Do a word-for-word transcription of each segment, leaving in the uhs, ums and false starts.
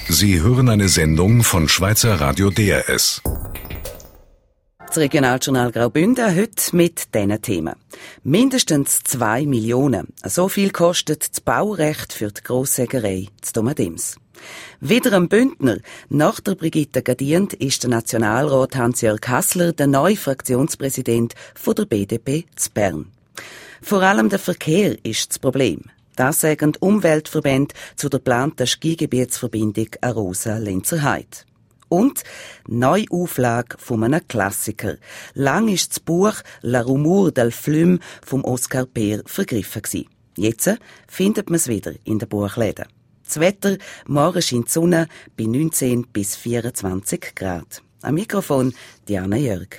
Sie hören eine Sendung von Schweizer Radio D R S. Das Regionaljournal Graubünden heute mit diesen Themen. Mindestens zwei Millionen. So viel kostet das Baurecht für die Grosssägerei zu Domadems. Wieder ein Bündner. Nach der Brigitte Gadient ist der Nationalrat Hans-Jörg Hassler der neue Fraktionspräsident von der B D P zu Bern. Vor allem der Verkehr ist das Problem. Das sagen Umweltverbände zu der geplanten Skigebietsverbindung Arosa-Lenzerheide. Und Neuauflage von einem Klassiker. Lang ist das Buch «La Rumeur del Flum» vom Oskar Peer vergriffen gewesen. Jetzt findet man es wieder in den Buchläden. Das Wetter, morgen scheint die Sonne bei neunzehn bis vierundzwanzig Grad. Am Mikrofon Diana Jörg.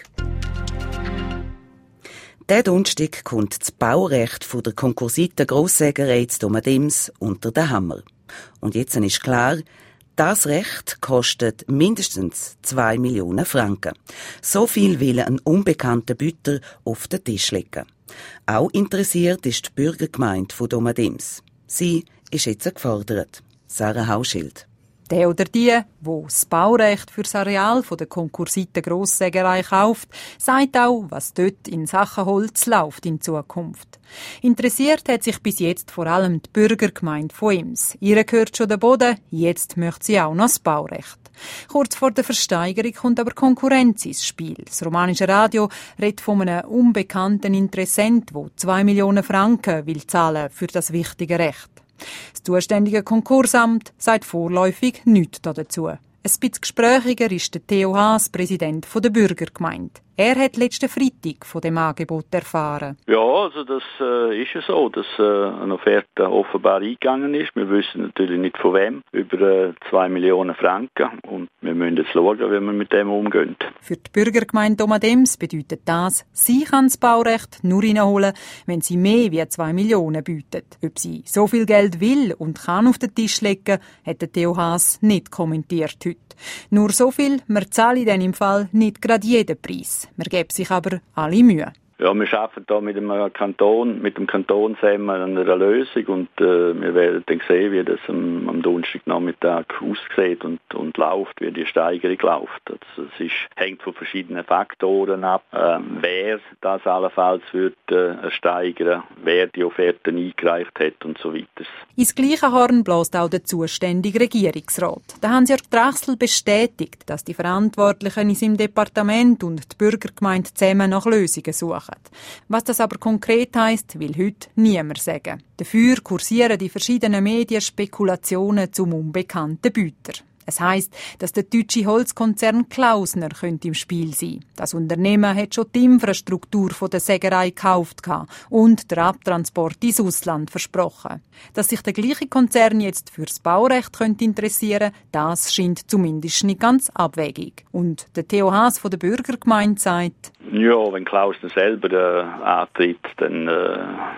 Der Donnerstag kommt das Baurecht von der Konkursiten Grosssägerei zu Domadems unter den Hammer. Und jetzt ist klar, das Recht kostet mindestens zwei Millionen Franken. So viel will ein unbekannter Büter auf den Tisch legen. Auch interessiert ist die Bürgergemeinde von Domadems. Sie ist jetzt gefordert. Sarah Hauschild. Der oder die, wo das Baurecht für das Areal der Konkursiten Grosssägerei kauft, sagt auch, was dort in Sachen Holz läuft in Zukunft. Interessiert hat sich bis jetzt vor allem die Bürgergemeinde von Ems. Ihr gehört schon der Boden, jetzt möchte sie auch noch das Baurecht. Kurz vor der Versteigerung kommt aber Konkurrenz ins Spiel. Das romanische Radio redet von einem unbekannten Interessent, der zwei Millionen Franken will zahlen für das wichtige Recht. Das zuständige Konkursamt sagt vorläufig nichts dazu. Ein bisschen gesprächiger ist der Theo Haas, Präsident der Bürgergemeinde. Er hat letzten Freitag von dem Angebot erfahren. Ja, also das äh, ist ja so, dass äh, eine Offerte offenbar eingegangen ist. Wir wissen natürlich nicht von wem, über äh, zwei Millionen Franken. Und wir müssen jetzt schauen, wie wir mit dem umgehen. Für die Bürgergemeinde Domadems bedeutet das, sie kann das Baurecht nur reinholen, wenn sie mehr als zwei Millionen bietet. Ob sie so viel Geld will und kann auf den Tisch legen, hat der Theo Haas nicht kommentiert heute. Nur so viel, man zahle dann im Fall nicht gerade jeden Preis. Man gebe sich aber alle Mühe. Ja, wir arbeiten da mit dem Kanton, mit dem Kanton zusammen an einer Lösung und äh, wir werden dann sehen, wie das am, am Donnerstagnachmittag aussieht und, und läuft, wie die Steigerung läuft. Also, es ist, hängt von verschiedenen Faktoren ab, äh, wer das allenfalls wird äh, steigern, wer die Offerten eingereicht hat und so weiter. Ins gleiche Horn bläst auch der zuständige Regierungsrat. Der Hans-Jörg Drachsl bestätigt, dass die Verantwortlichen in seinem Departement und die Bürgergemeinde zusammen nach Lösungen suchen. Was das aber konkret heisst, will heute niemand sagen. Dafür kursieren die verschiedenen Medien Spekulationen zum unbekannten Büter. Es heisst, dass der deutsche Holzkonzern Klausner könnte im Spiel sein. Das Unternehmen hat schon die Infrastruktur von der Sägerei gekauft und den Abtransport ins Ausland versprochen. Dass sich der gleiche Konzern jetzt fürs Baurecht könnte interessieren, das scheint zumindest nicht ganz abwegig. Und der Theo Haas von der Bürgergemeinde sagt: Ja, wenn Klausner selber äh, antritt, dann äh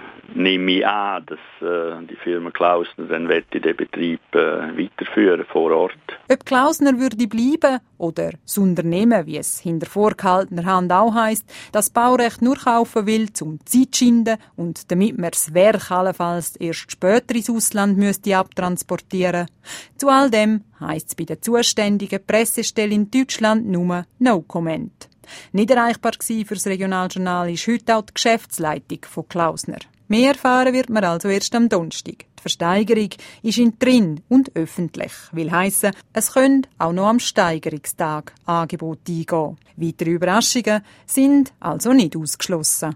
nehme ich an, dass äh, die Firma Klausner dann den Betrieb äh, weiterführen vor Ort. Ob Klausner würde bleiben oder das Unternehmen, wie es hinter vorgehaltener Hand auch heisst, das Baurecht nur kaufen will, zum Zeit zu schinden und damit man das Werk allenfalls erst später ins Ausland müsste abtransportieren. Zu all dem heisst es bei der zuständigen Pressestelle in Deutschland nur «No comment». Nicht erreichbar gsi für das Regionaljournal ist heute auch die Geschäftsleitung von Klausner. Mehr erfahren wird man also erst am Donnerstag. Die Versteigerung ist in drin und öffentlich, will heissen, es können auch noch am Steigerungstag Angebote eingehen. Weitere Überraschungen sind also nicht ausgeschlossen.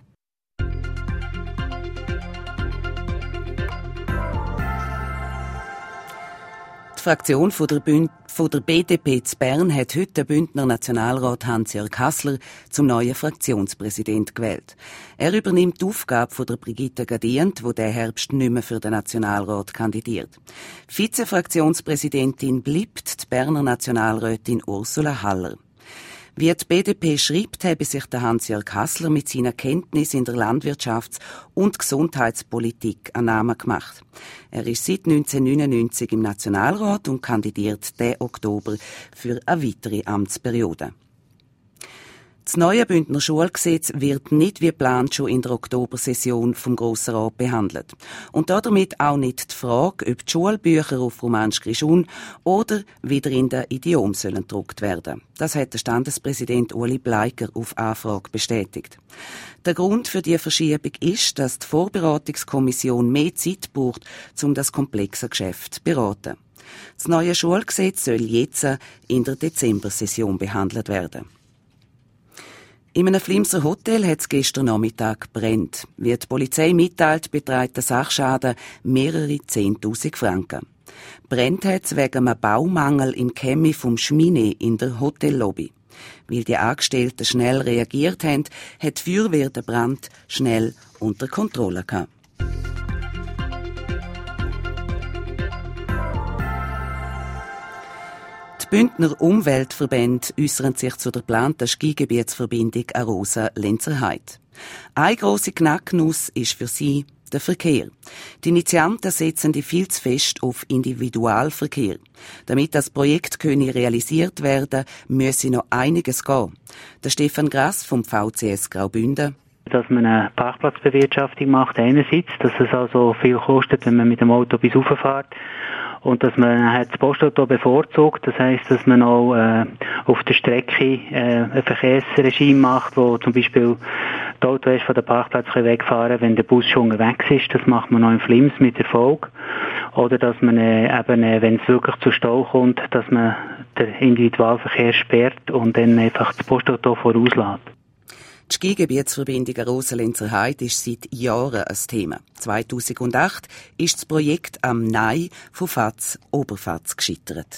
Die Fraktion von der, Bünd- von der B D P zu Bern hat heute den Bündner Nationalrat Hans-Jörg Hassler zum neuen Fraktionspräsident gewählt. Er übernimmt die Aufgabe von der Brigitte Gadient, die diesen Herbst nicht mehr für den Nationalrat kandidiert. Vizefraktionspräsidentin bleibt die Berner Nationalrätin Ursula Haller. Wie die B D P schreibt, habe sich der Hans-Jörg Hassler mit seiner Kenntnis in der Landwirtschafts- und Gesundheitspolitik einen Namen gemacht. Er ist seit neunzehnhundertneunundneunzig im Nationalrat und kandidiert diesen Oktober für eine weitere Amtsperiode. Das neue Bündner Schulgesetz wird nicht wie geplant schon in der Oktobersession vom Grossen Rat behandelt. Und damit auch nicht die Frage, ob die Schulbücher auf Romansch Grischun oder wieder in den Idiom sollen gedruckt werden. Das hat der Standespräsident Ueli Bleiker auf Anfrage bestätigt. Der Grund für die Verschiebung ist, dass die Vorberatungskommission mehr Zeit braucht, um das komplexe Geschäft zu beraten. Das neue Schulgesetz soll jetzt in der Dezembersession behandelt werden. In einem Flimser Hotel hat es gestern Nachmittag gebrannt. Wie die Polizei mitteilt, beträgt der Sachschaden mehrere Zehntausend Franken. Brennt hat es wegen einem Baumangel im Chemie vom Schmine in der Hotellobby. Weil die Angestellten schnell reagiert haben, hat die Feuerwehr den Brand schnell unter Kontrolle gehabt. Die Bündner Umweltverbände äußern sich zu der geplanten Skigebietsverbindung Arosa-Lenzerheide. Eine grosse Knacknuss ist für sie der Verkehr. Die Initianten setzen die viel zu fest auf Individualverkehr. Damit das Projekt könne realisiert werden, müsse noch einiges gehen. Der Stefan Grass vom V C S Graubünden. Dass man eine Parkplatzbewirtschaftung macht einerseits, dass es also viel kostet, wenn man mit dem Auto bis rauf fährt. Und dass man halt das Postauto bevorzugt, das heisst, dass man auch äh, auf der Strecke äh, ein Verkehrsregime macht, wo zum Beispiel die Autos von der Parkplatz wegfahren können, wenn der Bus schon unterwegs ist. Das macht man noch in Flims mit Erfolg. Oder dass man äh, eben, äh, wenn es wirklich zu Stau kommt, dass man den Individualverkehr sperrt und dann einfach das Postauto vorauslässt. Die Skigebietsverbindung Arosa-Lenzerheide ist seit Jahren ein Thema. zweitausendacht ist das Projekt am Nei von Fatz Oberfatz gescheitert.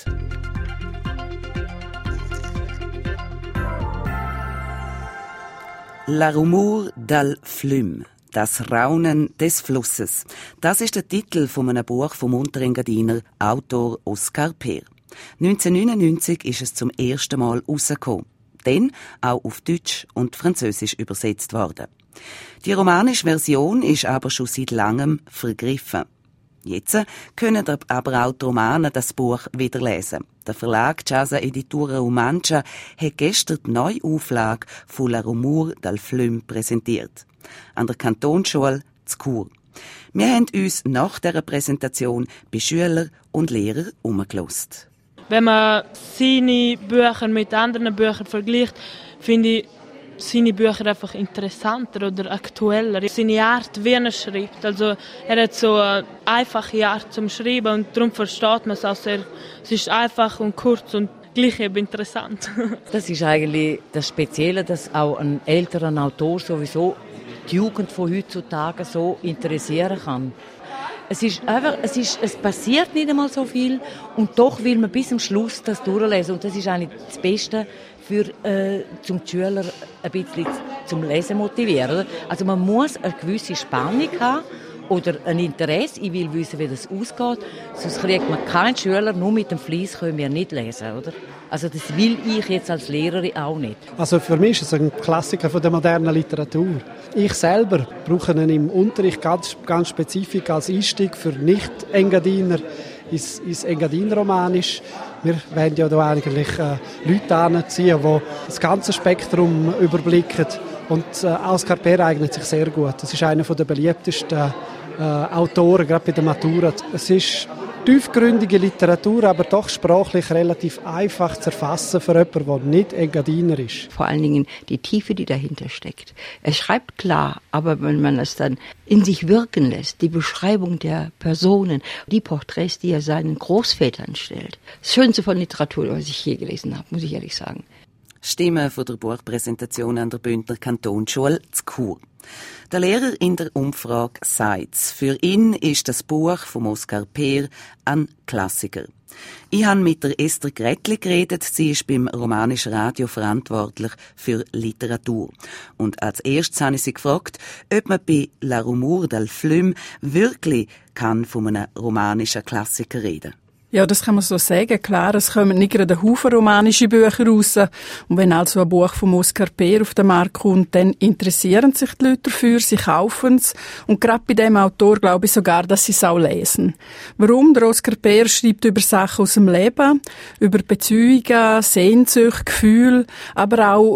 La Rumeur dal Flüm, das Raunen des Flusses. Das ist der Titel von einem Buch vom Unterengadiner Autor Oskar Peer. neunzehnhundertneunundneunzig ist es zum ersten Mal rausgekommen. Dann auch auf Deutsch und Französisch übersetzt worden. Die romanische Version ist aber schon seit langem vergriffen. Jetzt können aber auch die Romanen das Buch wieder lesen. Der Verlag Casa Editura Romancia hat gestern die Neuauflage von La Rumeur dal Flüm präsentiert. An der Kantonsschule zu Chur. Wir haben uns nach dieser Präsentation bei Schülern und Lehrern umgelassen. Wenn man seine Bücher mit anderen Büchern vergleicht, finde ich seine Bücher einfach interessanter oder aktueller. Seine Art, wie er schreibt. Also, er hat so eine einfache Art zum Schreiben und darum versteht man es auch sehr. Es ist einfach und kurz und gleich eben interessant. Das ist eigentlich das Spezielle, dass auch ein älterer Autor sowieso die Jugend von heutzutage so interessieren kann. Es ist einfach, es ist, es passiert nicht einmal so viel und doch will man bis zum Schluss das durchlesen und das ist eigentlich das Beste für äh, zum Schüler ein bisschen zum Lesen motivieren. Oder? Also man muss eine gewisse Spannung haben oder ein Interesse. Ich will wissen, wie das ausgeht. Sonst kriegt man keinen Schüler, nur mit dem Fleiss können wir nicht lesen, oder? Also das will ich jetzt als Lehrerin auch nicht. Also für mich ist es ein Klassiker von der modernen Literatur. Ich selber brauche ihn im Unterricht ganz, ganz spezifisch als Einstieg für Nicht-Engadiner ins, ins Engadin-Romanisch. Wir wollen ja da eigentlich äh, Leute anziehen, die das ganze Spektrum überblicken. Und äh, Oskar Peer eignet sich sehr gut. Das ist einer der beliebtesten äh, Autoren, gerade bei der Matura. Es ist tiefgründige Literatur, aber doch sprachlich relativ einfach zu erfassen für jemanden, der nicht Engadiner ist. Vor allen Dingen die Tiefe, die dahinter steckt. Er schreibt klar, aber wenn man es dann in sich wirken lässt, die Beschreibung der Personen, die Porträts, die er seinen Großvätern stellt. Das Schönste von Literatur, was ich je gelesen habe, muss ich ehrlich sagen. Stimmen von der Buchpräsentation an der Bündner Kantonsschule zu Chur. Der Lehrer in der Umfrage sagt, für ihn ist das Buch von Oskar Peer ein Klassiker. Ich habe mit der Esther Gretli geredet, sie ist beim Romanischen Radio verantwortlich für Literatur. Und als erstes habe ich sie gefragt, ob man bei La Rumeur dal Flüm wirklich kann von einem romanischen Klassiker reden. Ja, das kann man so sagen. Klar, es kommen nicht gerade ein Haufen romanische Bücher raus. Und wenn also ein Buch von Oskar Peer auf den Markt kommt, dann interessieren sich die Leute dafür, sie kaufen es. Und gerade bei dem Autor glaube ich sogar, dass sie es auch lesen. Warum? Der Oskar Peer schreibt über Sachen aus dem Leben, über Beziehungen, Sehnsucht, Gefühle, aber auch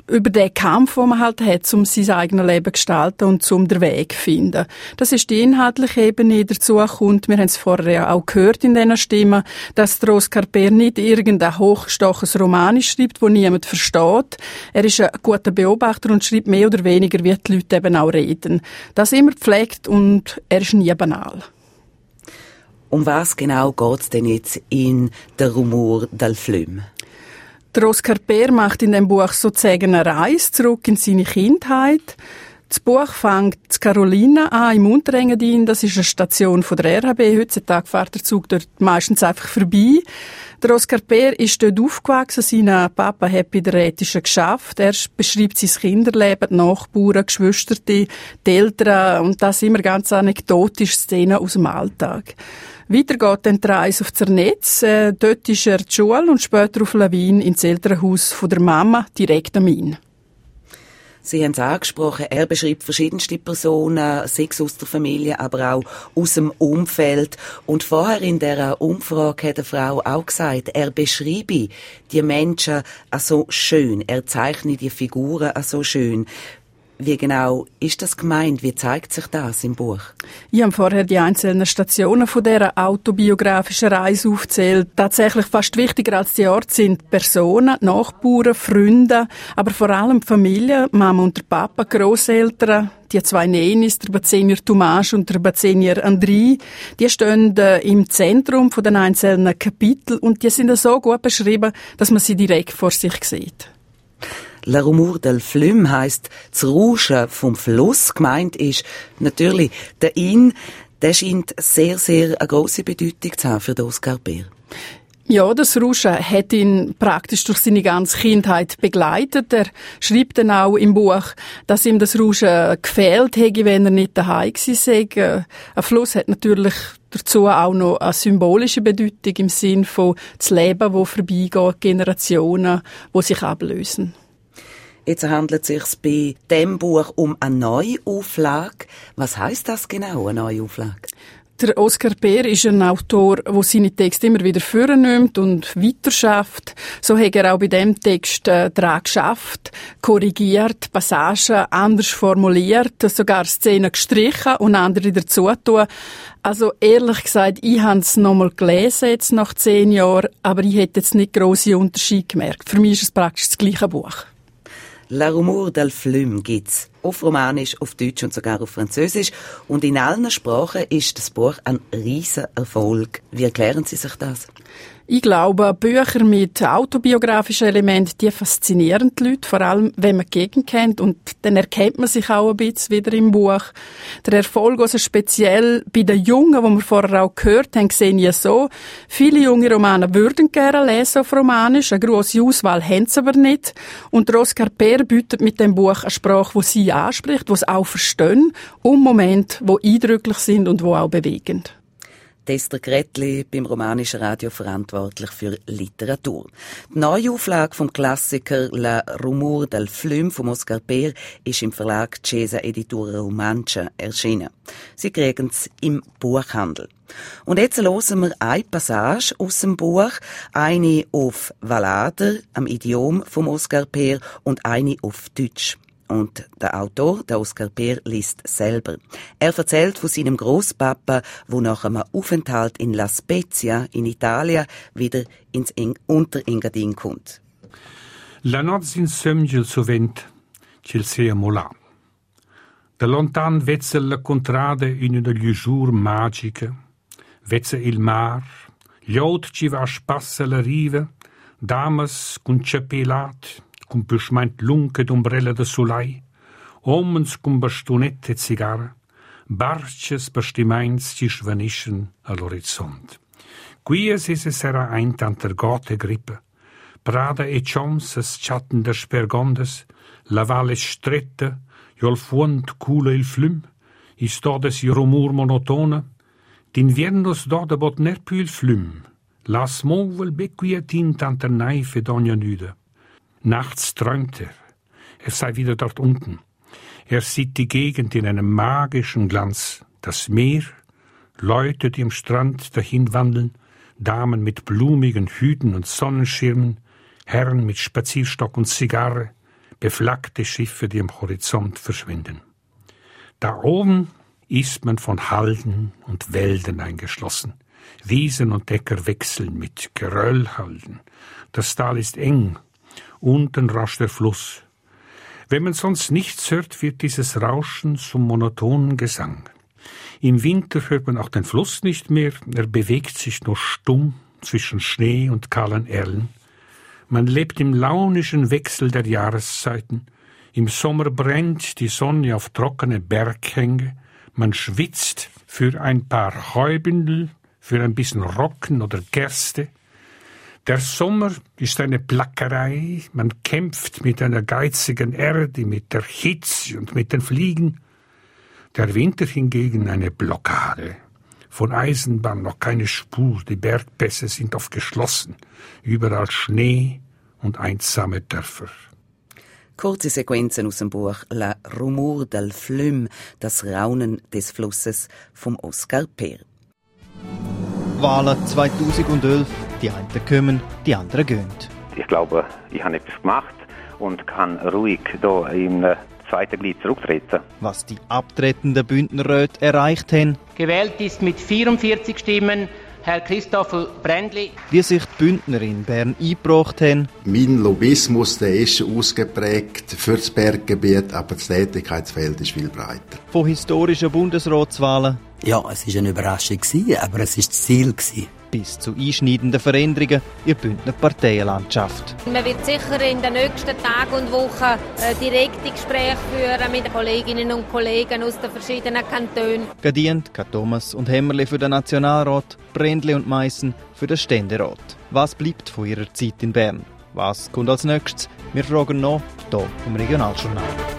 über den Kampf, den man halt hat, um sein eigenes Leben zu gestalten und um den Weg zu finden. Das ist die inhaltliche Ebene. Dazu kommt, wir haben es vorher ja auch gehört in diesen Stimmen, dass der Oskar Peer nicht irgendein hochgestochenes Roman schreibt, das niemand versteht. Er ist ein guter Beobachter und schreibt mehr oder weniger, wie die Leute eben auch reden. Das immer pflegt und er ist nie banal. Um was genau geht es denn jetzt in «Der Rumor del Flüm»? Der Oskar Peer macht in dem Buch sozusagen eine Reise zurück in seine Kindheit. Das Buch fängt in Carolina an, im Unterengadin. Das ist eine Station von der R H B. Heutzutage fährt der Zug dort meistens einfach vorbei. Der Oskar Peer ist dort aufgewachsen. Sein Papa hat bei der Rätischen geschafft. Er beschreibt sein Kinderleben, die Nachbarn, Geschwister, die Eltern und das immer ganz anekdotische Szenen aus dem Alltag. Weiter geht dann die Reise auf Zernetz. Äh, dort ist er zur Schule und später auf Lawin ins Elternhaus von der Mama, direkt am Main. Sie haben es angesprochen, er beschreibt verschiedenste Personen, sechs aus der Familie, aber auch aus dem Umfeld. Und vorher in dieser Umfrage hat eine Frau auch gesagt, er beschreibe die Menschen so schön, er zeichne die Figuren so schön. Wie genau ist das gemeint? Wie zeigt sich das im Buch? Ich habe vorher die einzelnen Stationen von dieser autobiografischen Reise aufgezählt. Tatsächlich fast wichtiger als die Orte sind Personen, Nachbarn, Freunde, aber vor allem die Familie, Mama und der Papa, Grosseltern, die zwei Nenis, der Bazenier Tomáš und der Bazenier Andrei, die stehen im Zentrum von den einzelnen Kapiteln und die sind so gut beschrieben, dass man sie direkt vor sich sieht. «Le Rumor del Flüm» heisst «das Rauschen vom Fluss». Gemeint ist natürlich der Inn. Der scheint sehr, sehr eine grosse Bedeutung zu haben für den Oskar Peer. Ja, das Rauschen hat ihn praktisch durch seine ganze Kindheit begleitet. Er schreibt dann auch im Buch, dass ihm das Rauschen gefehlt hätte, wenn er nicht daheim gewesen sei. Ein Fluss hat natürlich dazu auch noch eine symbolische Bedeutung im Sinn von das Leben, das vorbeigeht, Generationen, die sich ablösen. Jetzt handelt es sich bei diesem Buch um eine Neuauflage. Was heisst das genau, eine Neuauflage? Der Oskar Peer ist ein Autor, der seine Texte immer wieder vornimmt und weiterschafft. So hat er auch bei diesem Text äh, daran geschafft, korrigiert, Passagen anders formuliert, sogar Szenen gestrichen und andere dazu tun. Also ehrlich gesagt, ich habe es nochmal gelesen jetzt nach zehn Jahren, aber ich hätte jetzt nicht grosse Unterschiede gemerkt. Für mich ist es praktisch das gleiche Buch. «Le Rumor del Flüm» gibt's auf Romanisch, auf Deutsch und sogar auf Französisch. Und in allen Sprachen ist das Buch ein riesen Erfolg. Wie erklären Sie sich das? Ich glaube, Bücher mit autobiografischen Elementen, die faszinieren die Leute, vor allem, wenn man die Gegend kennt. Und dann erkennt man sich auch ein bisschen wieder im Buch. Der Erfolg, also speziell bei den Jungen, die wir vorher auch gehört haben, sehe ich so. Viele junge Romaner würden gerne lesen auf Romanisch, eine grosse Auswahl haben sie aber nicht. Und der Oskar Peer bietet mit dem Buch eine Sprache, die sie anspricht, die sie auch verstehen, und Momente, die eindrücklich sind und die auch bewegen. Esther Gretli, beim Romanischen Radio verantwortlich für Literatur. Die Neuauflage vom Klassiker «Le Rumor del Flüm» von Oskar Peer ist im Verlag Cesa Editura Romancha erschienen. Sie kriegen es im Buchhandel. Und jetzt hören wir eine Passage aus dem Buch, eine auf Valader, am Idiom vom Oskar Peer, und eine auf Deutsch. Und der Autor, der Oskar Peer, liest selber. Er erzählt von seinem Grosspapa, wo nach einem Aufenthalt in La Spezia in Italien wieder ins Unterengadin kommt. La notte s'insomnia il sovent, c'il sia molà. Da lontan vezza la contrada in una lusur magica, vezza il mar, gli aut ci va spassa la riva, damas con ceppelat, con puschmeint lunke d'ombrella de solai, omens con bastonette e cigarra, barches bastimeins ci schwanischen all'orizzont. Quies esse sera ein tanter gote grippe, prada e choms es chatten der spergondes, la valle stretta, jol fuont cula il flüm, is todes i rumor monotone, d'inviernos dode bot ner più il flüm, las movel bequietin tanter neife d'ogna nüde. Nachts träumt er, er sei wieder dort unten. Er sieht die Gegend in einem magischen Glanz. Das Meer, Leute, die am Strand dahinwandeln, Damen mit blumigen Hüten und Sonnenschirmen, Herren mit Spazierstock und Zigarre, beflaggte Schiffe, die am Horizont verschwinden. Da oben ist man von Halden und Wäldern eingeschlossen. Wiesen und Äcker wechseln mit Geröllhalden. Das Tal ist eng, unten rauscht der Fluss. Wenn man sonst nichts hört, wird dieses Rauschen zum monotonen Gesang. Im Winter hört man auch den Fluss nicht mehr, er bewegt sich nur stumm zwischen Schnee und kahlen Erlen. Man lebt im launischen Wechsel der Jahreszeiten. Im Sommer brennt die Sonne auf trockene Berghänge. Man schwitzt für ein paar Heubündel, für ein bisschen Roggen oder Gerste. Der Sommer ist eine Plackerei. Man kämpft mit einer geizigen Erde, mit der Hitze und mit den Fliegen. Der Winter hingegen eine Blockade. Von Eisenbahn noch keine Spur, die Bergpässe sind oft geschlossen. Überall Schnee und einsame Dörfer. Kurze Sequenzen aus dem Buch «La Rumeur del Fleume», das Raunen des Flusses, vom Oskar Peer. Wahlen zweitausendelf. Die einen kommen, die anderen gehen. Ich glaube, ich habe etwas gemacht und kann ruhig hier im zweiten Glied zurücktreten. Was die abtretenden Bündnerräte erreicht haben. Gewählt ist mit vierundvierzig Stimmen Herr Christoffel Brändli. Wie sich die Bündner in Bern eingebracht haben. Mein Lobbyismus, der ist ausgeprägt für das Berggebiet, aber das Tätigkeitsfeld ist viel breiter. Von historischen Bundesratswahlen. Ja, es war eine Überraschung, aber es war das Ziel. Bis zu einschneidenden Veränderungen in der Bündner Parteienlandschaft. Man wird sicher in den nächsten Tagen und Wochen äh, direkte Gespräche führen mit den Kolleginnen und Kollegen aus den verschiedenen Kantonen. Gedient Thomas und Hämmerle für den Nationalrat, Brändli und Meissen für den Ständerat. Was bleibt von ihrer Zeit in Bern? Was kommt als nächstes? Wir fragen noch hier im Regionaljournal.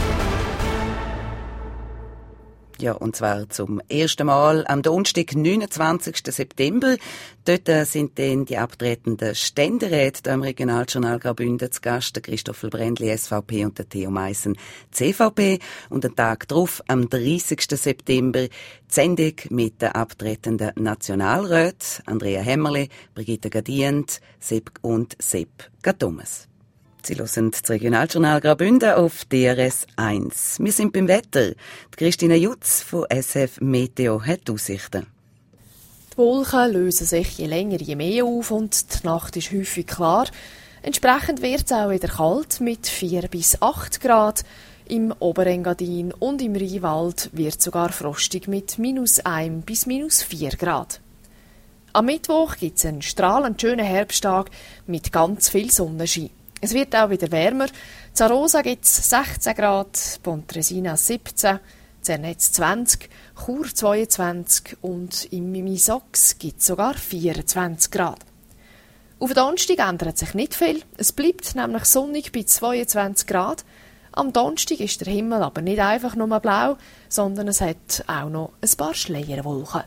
Ja, und zwar zum ersten Mal am Donnerstag, neunundzwanzigsten September. Dort sind dann die abtretenden Ständeräte im Regionaljournal Graubünden zu Gast, der Christoffel Brändli, S V P, und der Theo Meissen, C V P. Und den Tag darauf, am dreißigsten September, die Sendung mit den abtretenden Nationalräten, Andrea Hämmerle, Brigitte Gadient, Sepp und Sepp Gatomes. Sie hören das Regionaljournal Graubünden auf D R S eins. Wir sind beim Wetter. Die Christina Jutz von S F Meteo hat Aussichten. Die Wolken lösen sich je länger je mehr auf und die Nacht ist häufig klar. Entsprechend wird es auch wieder kalt mit vier bis acht Grad. Im Oberengadin und im Rheinwald wird sogar frostig mit minus eins bis minus vier Grad. Am Mittwoch gibt es einen strahlend schönen Herbsttag mit ganz viel Sonnenschein. Es wird auch wieder wärmer. In Arosa gibt es sechzehn Grad, Pontresina siebzehn, Zernetz zwanzig, Chur zweiundzwanzig und im Mimisox gibt es sogar vierundzwanzig Grad. Auf den Donnerstag ändert sich nicht viel. Es bleibt nämlich sonnig bei zweiundzwanzig Grad. Am Donnerstag ist der Himmel aber nicht einfach nur blau, sondern es hat auch noch ein paar Schleierwolken.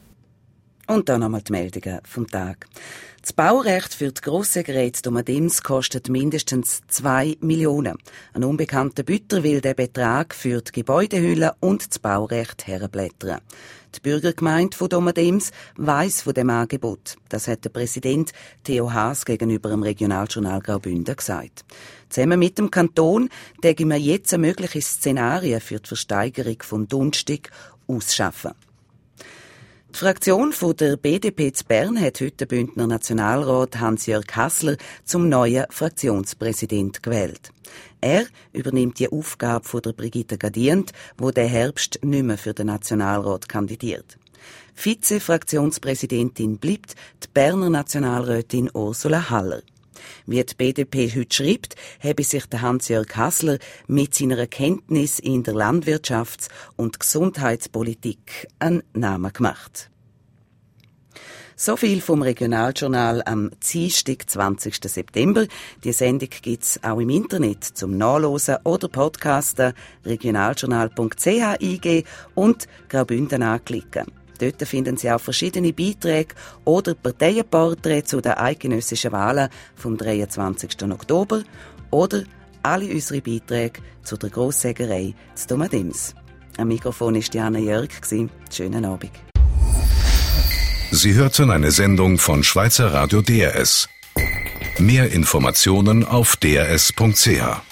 Und dann nochmal die Meldungen vom Tag. Das Baurecht für die Grossägerei Domadems kostet mindestens zwei Millionen. Ein unbekannter Büter will den Betrag für die Gebäudehülle und das Baurecht herblättern. Die Bürgergemeinde von Domadems weiss von dem Angebot. Das hat der Präsident Theo Haas gegenüber dem Regionaljournal Graubünden gesagt. Zusammen mit dem Kanton tägen wir jetzt mögliche Szenarien für die Versteigerung von Donnerstag ausschaffen. Die Fraktion von der B D P zu Bern hat heute den Bündner Nationalrat Hans-Jörg Hassler zum neuen Fraktionspräsident gewählt. Er übernimmt die Aufgabe von der Brigitte Gadient, wo der Herbst nicht mehr für den Nationalrat kandidiert. Vize-Fraktionspräsidentin bleibt die Berner Nationalrätin Ursula Haller. Wie die B D P heute schreibt, habe sich der Hans-Jörg Hassler mit seiner Kenntnis in der Landwirtschafts- und Gesundheitspolitik einen Namen gemacht. So viel vom Regionaljournal am Dienstag, zwanzigsten September. Die Sendung gibt's auch im Internet zum Nachlesen oder Podcasten, regionaljournal punkt c h eingeben und Graubünden anklicken. Dort finden Sie auch verschiedene Beiträge oder Parteienporträts zu den eidgenössischen Wahlen vom dreiundzwanzigsten Oktober oder alle unsere Beiträge zu der Grossägerei zu Domadems. Am Mikrofon war Diana Jörg. Schönen Abend. Sie hörten eine Sendung von Schweizer Radio D R S. Mehr Informationen auf d r s punkt c h.